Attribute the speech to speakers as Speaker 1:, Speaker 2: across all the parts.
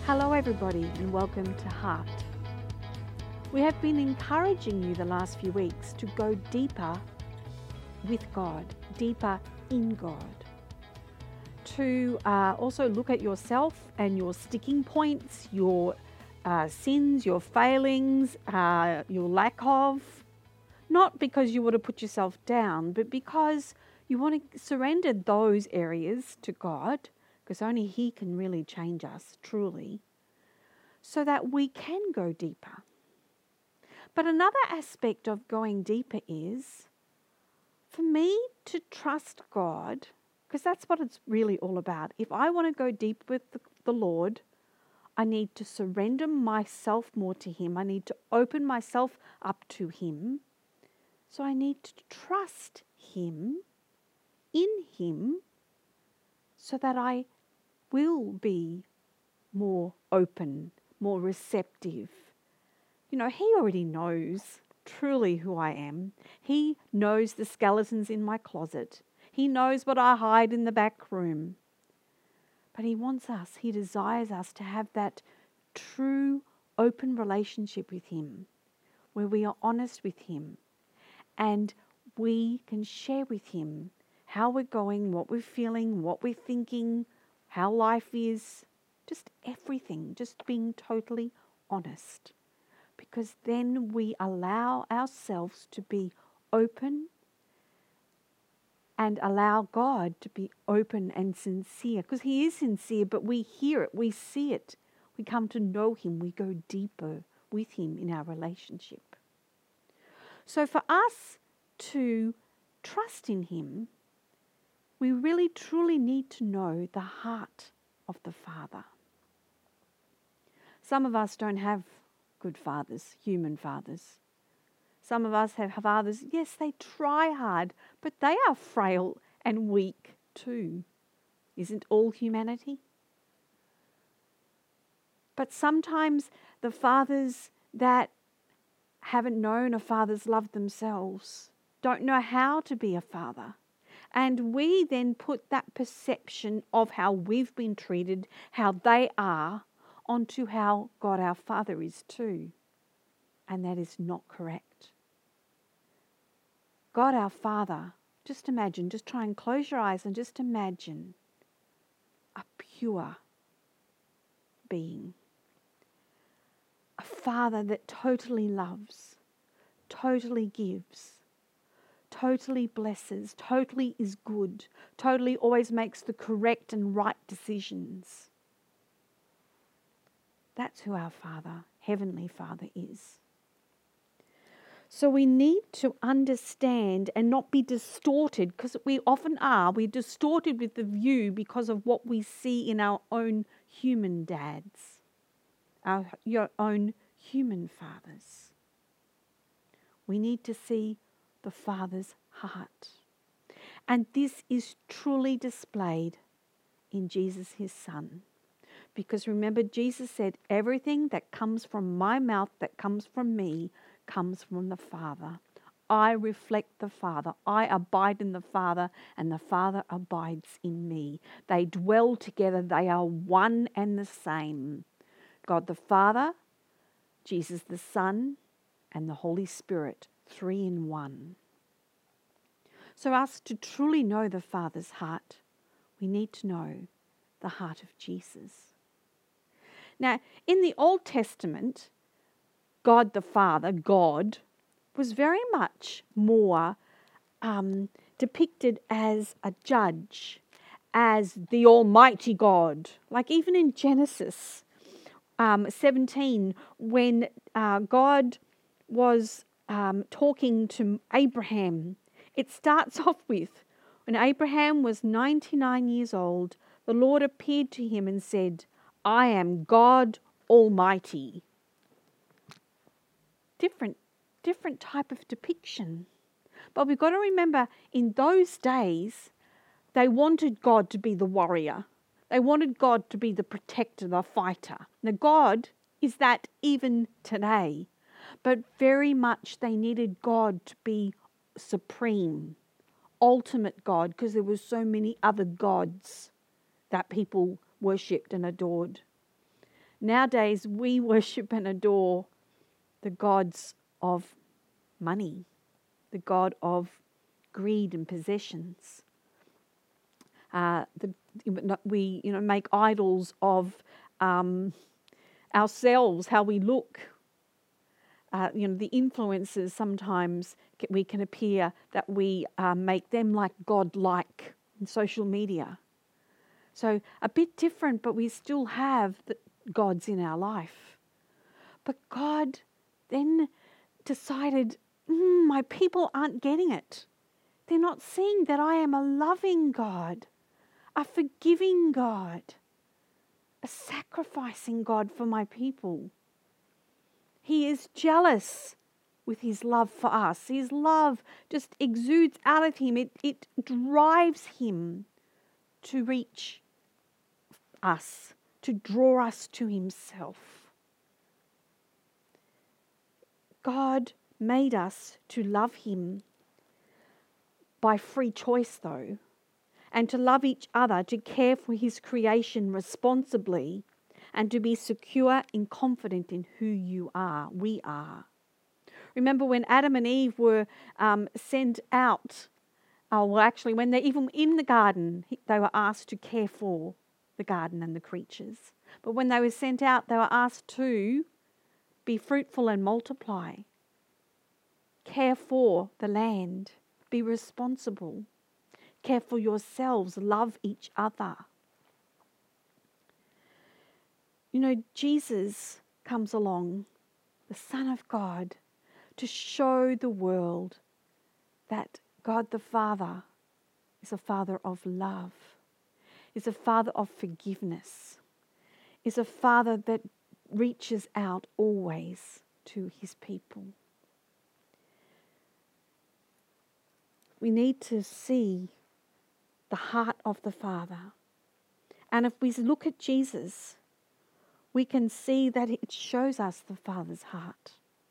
Speaker 1: Hello everybody and welcome to Heart. We have been encouraging you the last few weeks to go deeper with God, deeper in God. To also look at yourself and your sticking points, your sins, your failings, your lack of. Not because you want to put yourself down, but because you want to surrender those areas to God, because only He can really change us, truly, so that we can go deeper. But another aspect of going deeper is for me to trust God, because that's what it's really all about. If I want to go deep with the Lord, I need to surrender myself more to Him. I need to open myself up to Him. So I need to trust Him, in Him, so that I will be more open, more receptive. You know, He already knows truly who I am. He knows the skeletons in my closet. He knows what I hide in the back room. But He wants us, He desires us to have that true, open relationship with Him, where we are honest with Him and we can share with Him how we're going, what we're feeling, what we're thinking, how life is, just everything, just being totally honest. Because then we allow ourselves to be open and allow God to be open and sincere. Because He is sincere, but we hear it, we see it. We come to know Him, we go deeper with Him in our relationship. So for us to trust in Him, we really truly need to know the heart of the Father. Some of us don't have good fathers, human fathers. Some of us have fathers, yes, they try hard, but they are frail and weak too. Isn't all humanity? But sometimes the fathers that haven't known a father's love themselves don't know how to be a father. And we then put that perception of how we've been treated, how they are, onto how God our Father is too. And that is not correct. God our Father, just imagine, just try and close your eyes and just imagine a pure being. A Father that totally loves, totally gives, totally blesses, totally is good, totally always makes the correct and right decisions. That's who our Father, Heavenly Father, is. So we need to understand and not be distorted, because we often are. We're distorted with the view because of what we see in our own human dads, your own human fathers. We need to see the Father's heart. And this is truly displayed in Jesus, His Son. Because remember, Jesus said, everything that comes from my mouth, that comes from me, comes from the Father. I reflect the Father. I abide in the Father, and the Father abides in me. They dwell together. They are one and the same. God the Father, Jesus the Son, and the Holy Spirit, 3 in 1. So us to truly know the Father's heart, we need to know the heart of Jesus. Now, in the Old Testament, God the Father, God, was very much more depicted as a judge, as the Almighty God. Like even in Genesis 17, when God was talking to Abraham, it starts off with, when Abraham was 99 years old, the Lord appeared to him and said, I am God Almighty. Different type of depiction. But we've got to remember, in those days, they wanted God to be the warrior. They wanted God to be the protector, the fighter. Now, God is that even today. But very much they needed God to be supreme, ultimate God, because there were so many other gods that people worshipped and adored. Nowadays, we worship and adore the gods of money, the god of greed and possessions. We make idols of ourselves, how we look. The influences, sometimes we can appear that we make them like God-like in social media. So a bit different, but we still have the gods in our life. But God then decided, my people aren't getting it. They're not seeing that I am a loving God, a forgiving God, a sacrificing God for my people. He is jealous with his love for us. His love just exudes out of him. It drives him to reach us, to draw us to himself. God made us to love him by free choice, though, and to love each other, to care for his creation responsibly, and to be secure and confident in who we are. Remember when Adam and Eve were sent out, when they're even in the garden, they were asked to care for the garden and the creatures. But when they were sent out, they were asked to be fruitful and multiply, care for the land, be responsible, care for yourselves, love each other. Jesus comes along, the Son of God, to show the world that God the Father is a Father of love, is a Father of forgiveness, is a Father that reaches out always to his people. We need to see the heart of the Father. And if we look at Jesus, we can see that it shows us the Father's heart.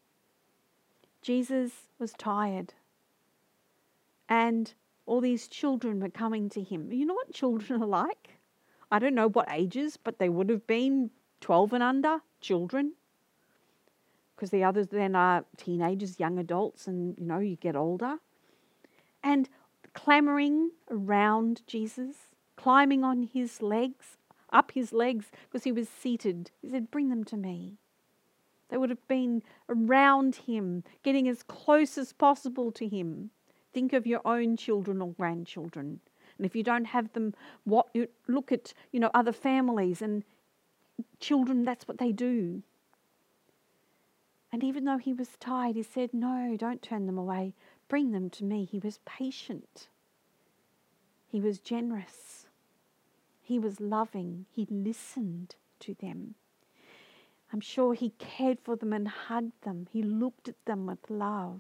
Speaker 1: Jesus was tired, and all these children were coming to him. You know what children are like? I don't know what ages, but they would have been 12 and under children, because the others then are teenagers, young adults, and you get older. And clamoring around Jesus, climbing on his legs, up his legs, because he was seated. He said, "Bring them to me." They would have been around him, getting as close as possible to him. Think of your own children or grandchildren. And if you don't have them, look at, other families and children, that's what they do. And even though he was tired, he said, "No, don't turn them away. Bring them to me." He was patient. He was generous. He was loving. He listened to them. I'm sure he cared for them and hugged them. He looked at them with love.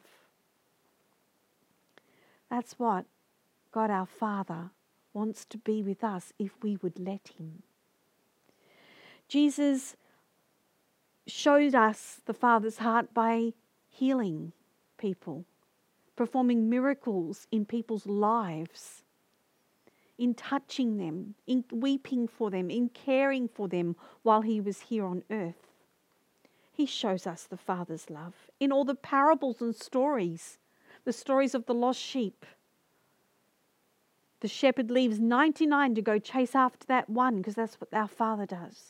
Speaker 1: That's what God our Father wants to be with us if we would let him. Jesus showed us the Father's heart by healing people, performing miracles in people's lives, in touching them, in weeping for them, in caring for them while he was here on earth. He shows us the Father's love in all the parables and stories, the stories of the lost sheep. The shepherd leaves 99 to go chase after that one, because that's what our Father does.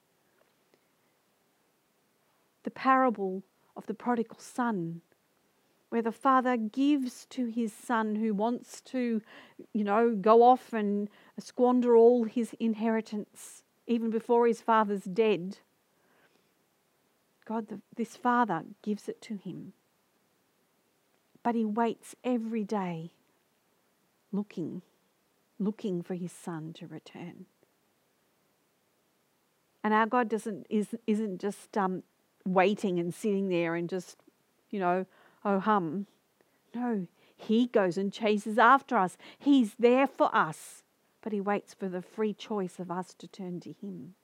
Speaker 1: The parable of the prodigal son, where the father gives to his son who wants to, go off and squander all his inheritance even before his father's dead. This father gives it to him. But he waits every day looking for his son to return. And our God isn't just waiting and sitting there and just, oh hum. No, he goes and chases after us. He's there for us, but he waits for the free choice of us to turn to him.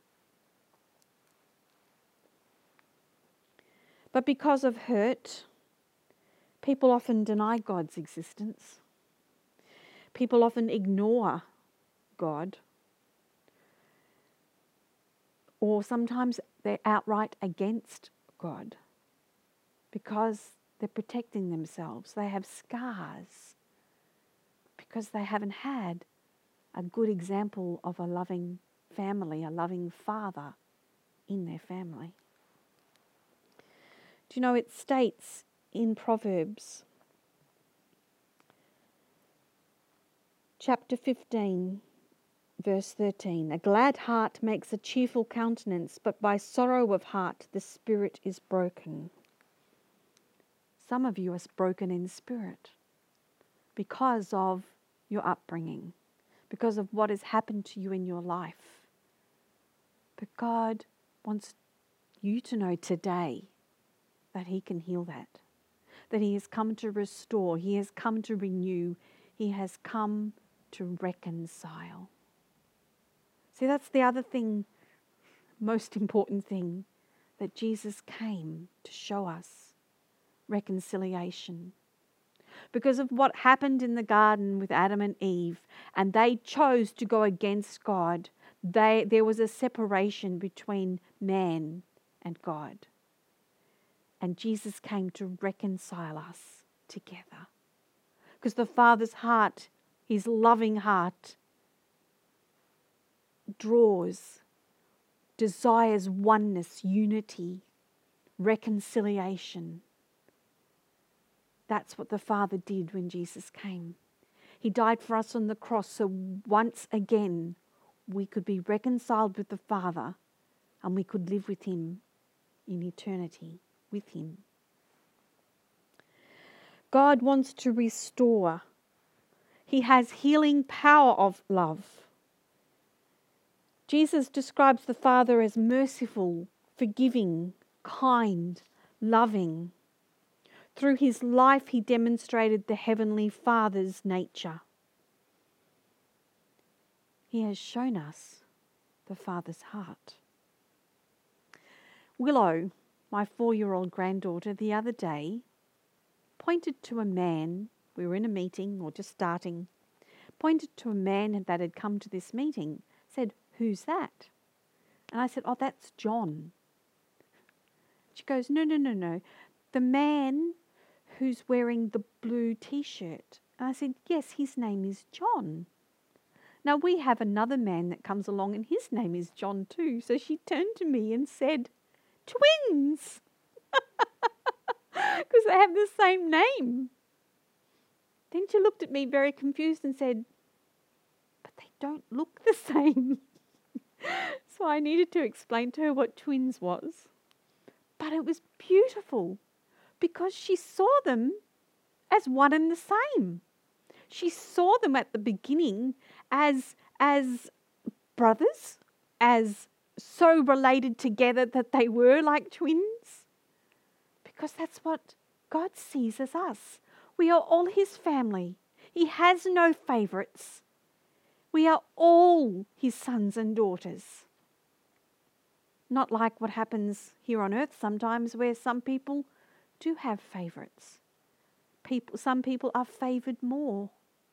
Speaker 1: But because of hurt, people often deny God's existence. People often ignore God. Or sometimes they're outright against God because they're protecting themselves. They have scars because they haven't had a good example of a loving family, a loving father in their family. Do you know, it states in Proverbs chapter 15, verse 13, "A glad heart makes a cheerful countenance, but by sorrow of heart the spirit is broken." Some of you are broken in spirit because of your upbringing, because of what has happened to you in your life. But God wants you to know today that He can heal that He has come to restore, He has come to renew, He has come to reconcile. See, that's the other thing, most important thing, that Jesus came to show us: reconciliation. Because of what happened in the garden with Adam and Eve, and they chose to go against God, there was a separation between man and God. And Jesus came to reconcile us together. Because the Father's heart, His loving heart, desires oneness, unity, reconciliation. That's what the Father did when Jesus came. He died for us on the cross so once again we could be reconciled with the Father and we could live with Him in eternity with Him. God wants to restore. He has healing power of love. Jesus describes the Father as merciful, forgiving, kind, loving. Through His life, He demonstrated the Heavenly Father's nature. He has shown us the Father's heart. Willow, my 4-year-old granddaughter, the other day pointed to a man. We were in a meeting or just starting. Pointed to a man that had come to this meeting. Said, "Who's that?" And I said, "Oh, that's John." She goes, No. The man who's wearing the blue t-shirt. And I said, "Yes, his name is John." Now we have another man that comes along and his name is John too. So she turned to me and said, "Twins." Because they have the same name. Then she looked at me very confused and said, "But they don't look the same." So I needed to explain to her what twins was. But it was beautiful because she saw them as one and the same. She saw them at the beginning as brothers, as so related together that they were like twins. Because that's what God sees as us. We are all His family. He has no favourites. We are all His sons and daughters. Not like what happens here on earth sometimes, where some people do have favourites. Some people are favoured more.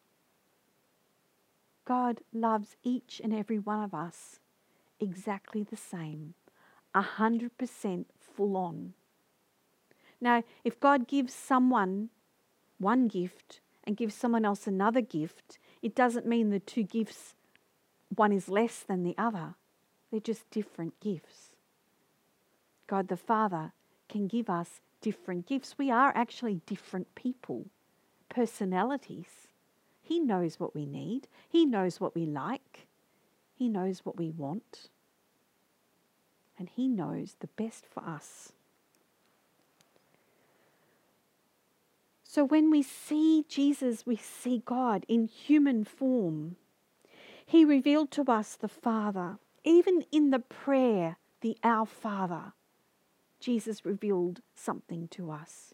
Speaker 1: God loves each and every one of us exactly the same, 100% full on. Now, if God gives someone one gift and gives someone else another gift, it doesn't mean the two gifts, one is less than the other. They're just different gifts. God the Father can give us different gifts. We are actually different people, personalities. He knows what we need. He knows what we like. He knows what we want. And He knows the best for us. So when we see Jesus, we see God in human form. He revealed to us the Father. Even in the prayer, the Our Father, Jesus revealed something to us.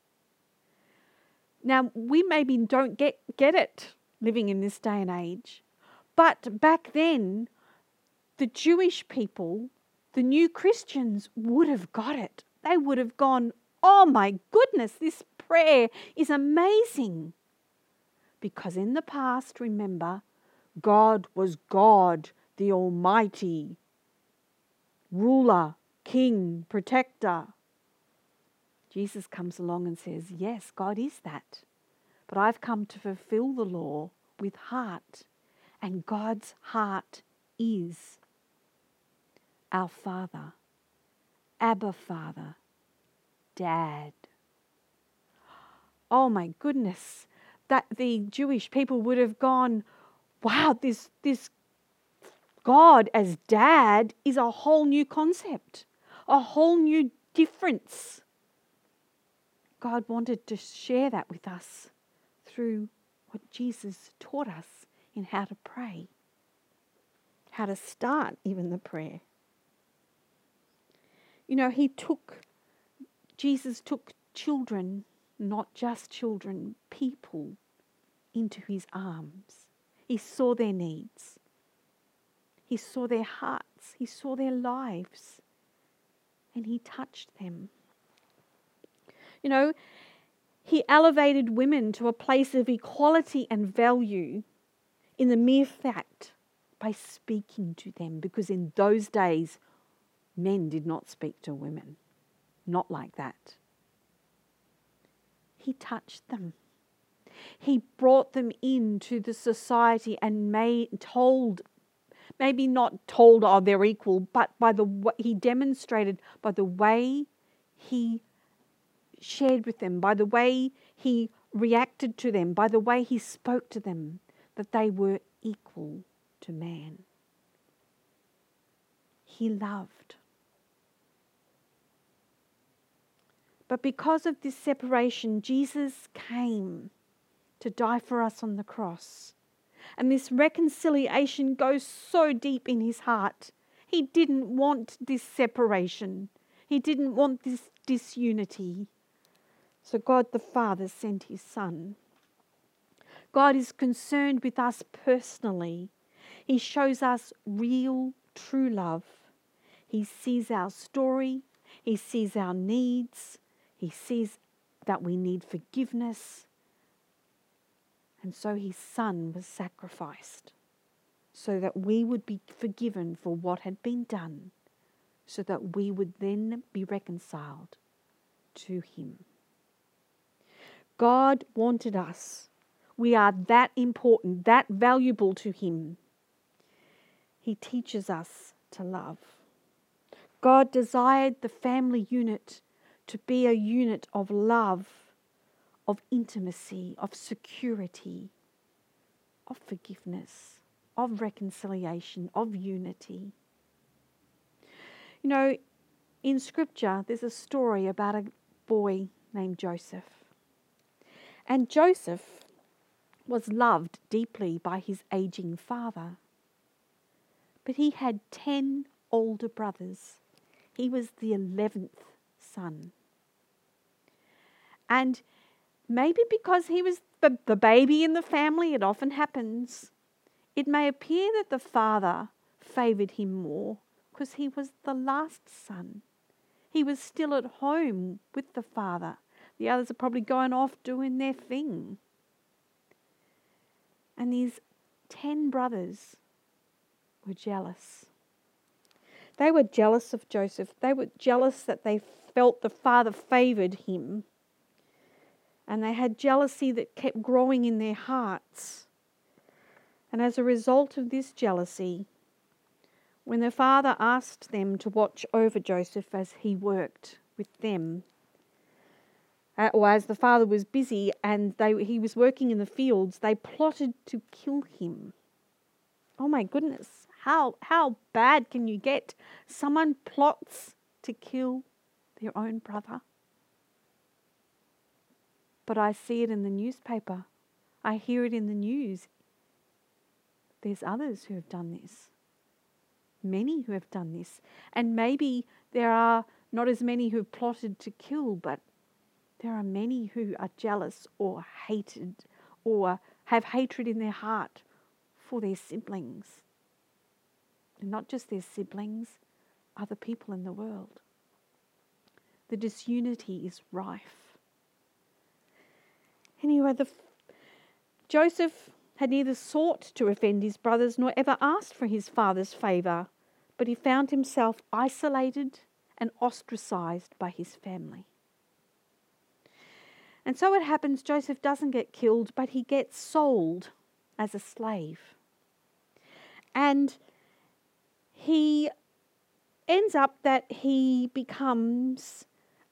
Speaker 1: Now, we maybe don't get it living in this day and age. But back then, the Jewish people, the new Christians, would have got it. They would have gone, "Oh my goodness, this prayer is amazing." Because in the past, remember, God was God, the Almighty ruler, king, protector. Jesus comes along and says, yes, God is that. But I've come to fulfill the law with heart. And God's heart is our Father, Abba Father, Dad. Oh my goodness, that the Jewish people would have gone, wow, this God as Dad is a whole new concept, a whole new difference. God wanted to share that with us through what Jesus taught us in how to pray, how to start even the prayer. You know, Jesus took children, not just children, people, into his arms. He saw their needs. He saw their hearts. He saw their lives. And he touched them. You know, he elevated women to a place of equality and value in the mere fact by speaking to them, because in those days, men did not speak to women. Not like that. He touched them. He brought them into the society and maybe not told, oh, they're equal, but he demonstrated by the way he shared with them, by the way he reacted to them, by the way he spoke to them, that they were equal to man. He loved. But because of this separation, Jesus came to die for us on the cross. And this reconciliation goes so deep in his heart. He didn't want this separation. He didn't want this disunity. So God the Father sent his Son. God is concerned with us personally. He shows us real, true love. He sees our story. He sees our needs. He sees that we need forgiveness. And so his Son was sacrificed so that we would be forgiven for what had been done, so that we would then be reconciled to him. God wanted us. We are that important, that valuable to him. He teaches us to love. God desired the family unit to be a unit of love, of intimacy, of security, of forgiveness, of reconciliation, of unity. You know, in Scripture, there's a story about a boy named Joseph. And Joseph was loved deeply by his aging father. But he had 10 older brothers. He was the 11th son. And maybe because he was the baby in the family, it often happens, it may appear that the father favoured him more because he was the last son. He was still at home with the father. The others are probably going off doing their thing. And these 10 brothers were jealous. They were jealous of Joseph. They were jealous that they felt the father favoured him. And they had jealousy that kept growing in their hearts. And as a result of this jealousy, when their father asked them to watch over Joseph as he worked with them, or as the father was busy and he was working in the fields, they plotted to kill him. Oh my goodness, how bad can you get? Someone plots to kill their own brother. But I see it in the newspaper. I hear it in the news. There's others who have done this. Many who have done this. And maybe there are not as many who have plotted to kill, but there are many who are jealous or hated or have hatred in their heart for their siblings. And not just their siblings, other people in the world. The disunity is rife. Anyway, Joseph had neither sought to offend his brothers nor ever asked for his father's favour, but he found himself isolated and ostracized by his family. And so it happens, Joseph doesn't get killed, but he gets sold as a slave. And he ends up that he becomes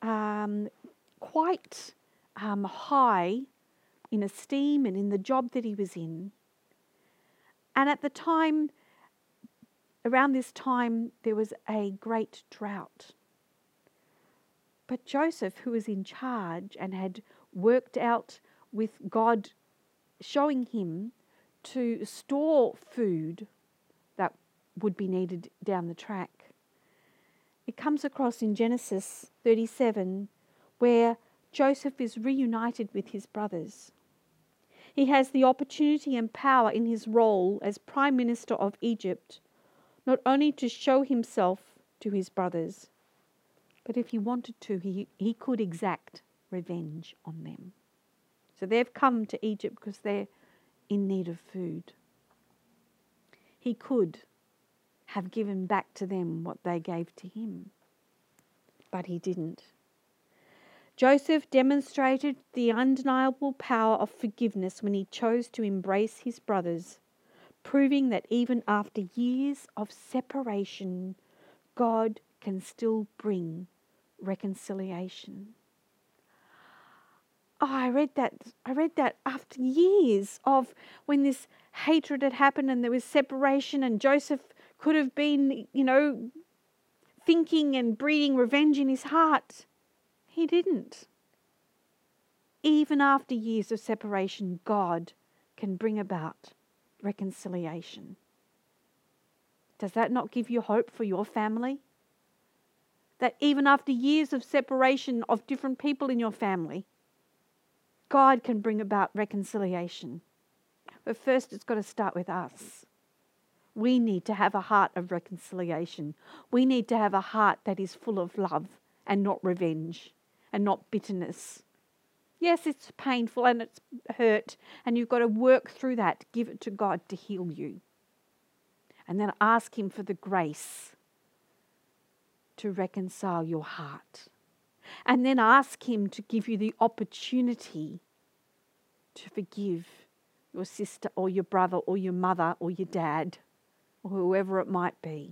Speaker 1: quite high in esteem and in the job that he was in. And at the time, around this time, there was a great drought. But Joseph, who was in charge and had worked out with God showing him to store food that would be needed down the track, it comes across in Genesis 37 where Joseph is reunited with his brothers. He has the opportunity and power in his role as Prime Minister of Egypt, not only to show himself to his brothers, but if he wanted to, he could exact revenge on them. So they've come to Egypt because they're in need of food. He could have given back to them what they gave to him, but he didn't. Joseph demonstrated the undeniable power of forgiveness when he chose to embrace his brothers, proving that even after years of separation, God can still bring reconciliation. Oh, I read that after years of when this hatred had happened and there was separation, and Joseph could have been, thinking and breeding revenge in his heart. He didn't. Even after years of separation, God can bring about reconciliation. Does that not give you hope for your family? That even after years of separation of different people in your family, God can bring about reconciliation. But first, it's got to start with us. We need to have a heart of reconciliation. We need to have a heart that is full of love and not revenge and not bitterness. Yes, it's painful and it's hurt, and you've got to work through that. Give it to God to heal you. And then ask Him for the grace to reconcile your heart. And then ask Him to give you the opportunity to forgive your sister or your brother or your mother or your dad or whoever it might be.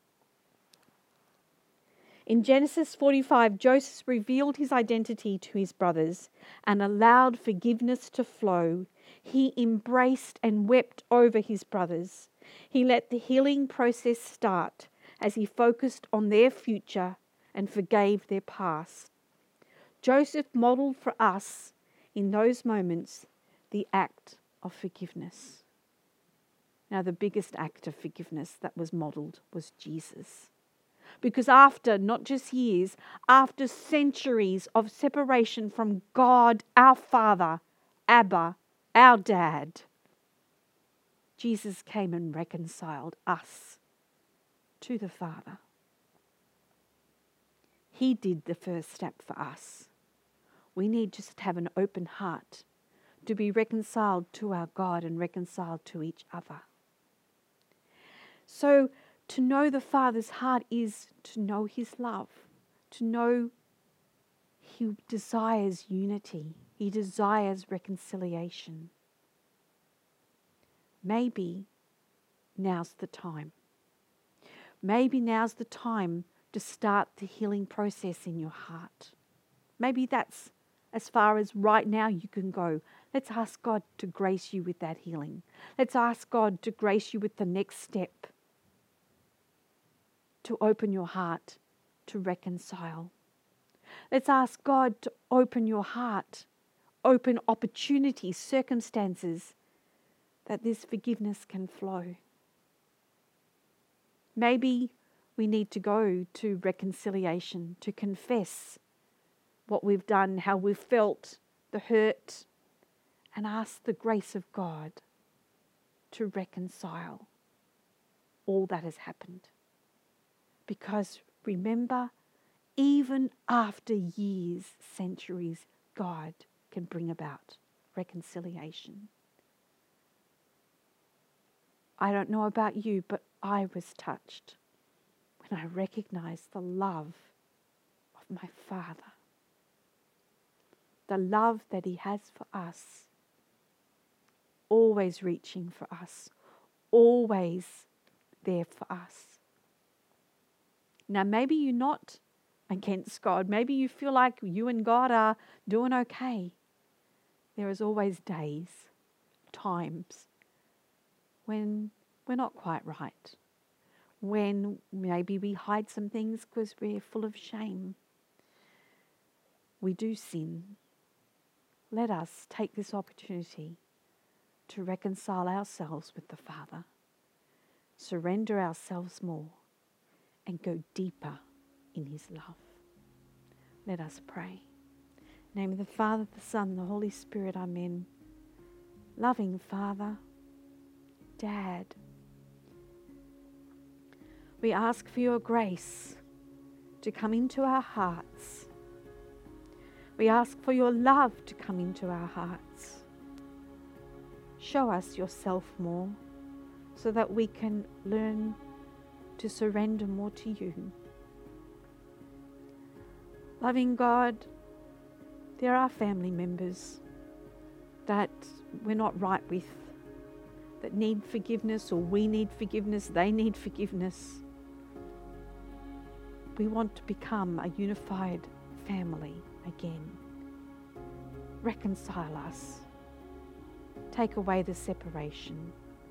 Speaker 1: In Genesis 45, Joseph revealed his identity to his brothers and allowed forgiveness to flow. He embraced and wept over his brothers. He let the healing process start as he focused on their future and forgave their past. Joseph modeled for us in those moments the act of forgiveness. Now, the biggest act of forgiveness that was modeled was Jesus. Because after not just years, after centuries of separation from God, our Father, Abba, our Dad, Jesus came and reconciled us to the Father. He did the first step for us. We need just to have an open heart to be reconciled to our God and reconciled to each other. So, to know the Father's heart is to know His love, to know He desires unity, He desires reconciliation. Maybe now's the time. Maybe now's the time to start the healing process in your heart. Maybe that's as far as right now you can go. Let's ask God to grace you with that healing. Let's ask God to grace you with the next step, to open your heart to reconcile. Let's ask God to open your heart, open opportunities, circumstances, that this forgiveness can flow. Maybe we need to go to reconciliation, to confess what we've done, how we've felt, the hurt, and ask the grace of God to reconcile all that has happened. Because remember, even after years, centuries, God can bring about reconciliation. I don't know about you, but I was touched when I recognized the love my Father, the love that He has for us, always reaching for us, always there for us. Now, maybe you're not against God. Maybe you feel like you and God are doing okay. There is always days, times, when we're not quite right. When maybe we hide some things because we're full of shame. We do sin. Let us take this opportunity to reconcile ourselves with the Father, surrender ourselves more, and go deeper in His love. Let us pray. In the name of the Father, the Son, the Holy Spirit, amen. Loving Father, Dad, we ask for your grace to come into our hearts. We ask for your love to come into our hearts. Show us yourself more so that we can learn to surrender more to you. Loving God, there are family members that we're not right with, that need forgiveness, or we need forgiveness, they need forgiveness. We want to become a unified family again. Reconcile us. Take away the separation.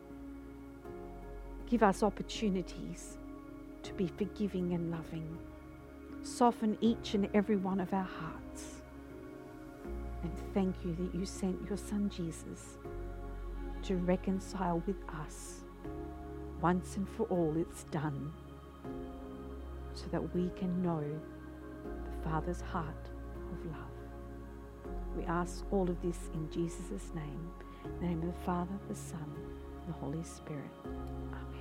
Speaker 1: Give us opportunities to be forgiving and loving. Soften each and every one of our hearts. And thank you that you sent your Son Jesus to reconcile with us. Once and for all, it's done, so that we can know the Father's heart of love. We ask all of this in Jesus' name. In the name of the Father, the Son, and the Holy Spirit. Amen.